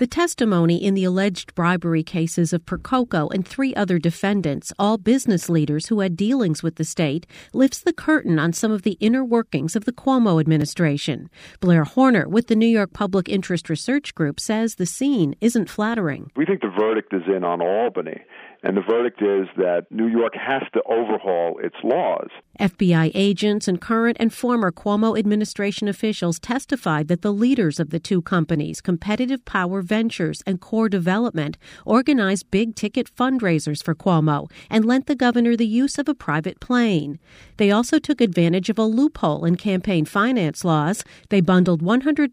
The testimony in the alleged bribery cases of Percoco and 3 other defendants, all business leaders who had dealings with the state, lifts the curtain on some of the inner workings of the Cuomo administration. Blair Horner with the New York Public Interest Research Group says the scene isn't flattering. We think the verdict is in on Albany, and the verdict is that New York has to overhaul its laws. FBI agents and current and former Cuomo administration officials testified that the leaders of the 2 companies, Competitive Power Ventures and Core Development, organized big-ticket fundraisers for Cuomo and lent the governor the use of a private plane. They also took advantage of a loophole in campaign finance laws. They bundled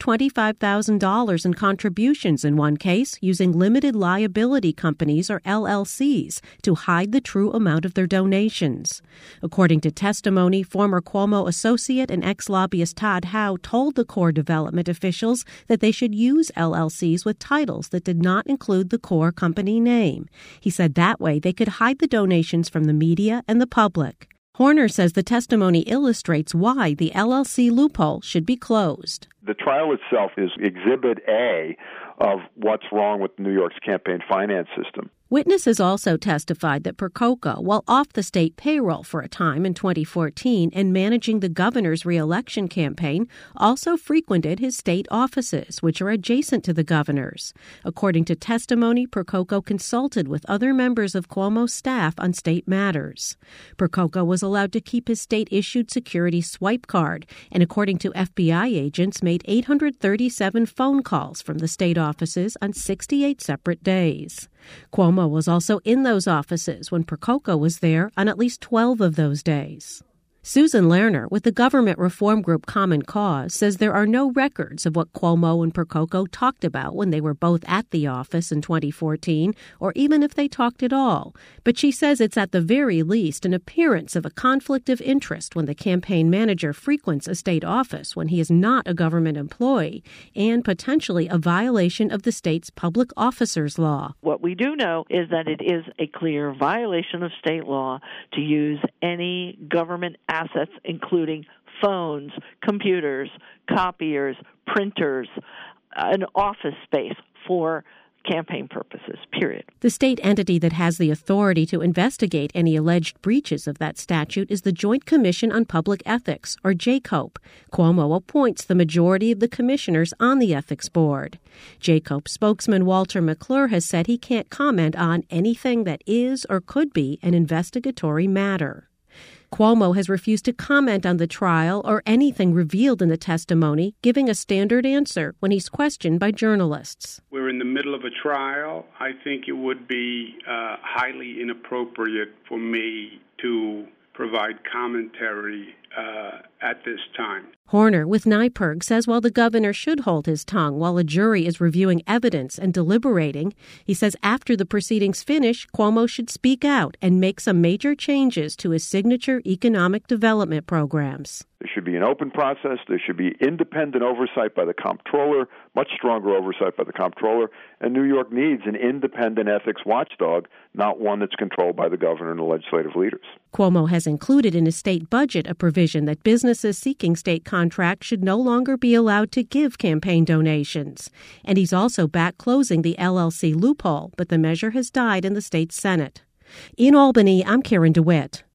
$125,000 in contributions in one case using limited liability companies or LLCs to hide the true amount of their donations. According to testimony, former Cuomo associate and ex-lobbyist Todd Howe told the Core Development officials that they should use LLCs with titles that did not include the Core company name. He said that way they could hide the donations from the media and the public. Horner says the testimony illustrates why the LLC loophole should be closed. The trial itself is Exhibit A of what's wrong with New York's campaign finance system. Witnesses also testified that Percoco, while off the state payroll for a time in 2014 and managing the governor's re-election campaign, also frequented his state offices, which are adjacent to the governor's. According to testimony, Percoco consulted with other members of Cuomo's staff on state matters. Percoco was allowed to keep his state-issued security swipe card, and according to FBI agents, made 837 phone calls from the state offices on 68 separate days. Cuomo was also in those offices when Percoco was there on at least 12 of those days. Susan Lerner with the government reform group Common Cause says there are no records of what Cuomo and Percoco talked about when they were both at the office in 2014, or even if they talked at all. But she says it's at the very least an appearance of a conflict of interest when the campaign manager frequents a state office when he is not a government employee, and potentially a violation of the state's public officers law. What we do know is that it is a clear violation of state law to use any government assets, including phones, computers, copiers, printers, an office space for campaign purposes, period. The state entity that has the authority to investigate any alleged breaches of that statute is the Joint Commission on Public Ethics, or JCOPE. Cuomo appoints the majority of the commissioners on the ethics board. JCOPE spokesman Walter McClure has said he can't comment on anything that is or could be an investigatory matter. Cuomo has refused to comment on the trial or anything revealed in the testimony, giving a standard answer when he's questioned by journalists. We're in the middle of a trial. I think it would be highly inappropriate for me to provide commentary at this time. Horner with NYPIRG says while the governor should hold his tongue while a jury is reviewing evidence and deliberating, he says after the proceedings finish, Cuomo should speak out and make some major changes to his signature economic development programs. There should be an open process. There should be independent oversight by the comptroller, much stronger oversight by the comptroller, and New York needs an independent ethics watchdog, not one that's controlled by the governor and the legislative leaders. Cuomo has included in his state budget a provision that businesses seeking state contracts should no longer be allowed to give campaign donations. And he's also back closing the LLC loophole, but the measure has died in the state Senate. In Albany, I'm Karen DeWitt.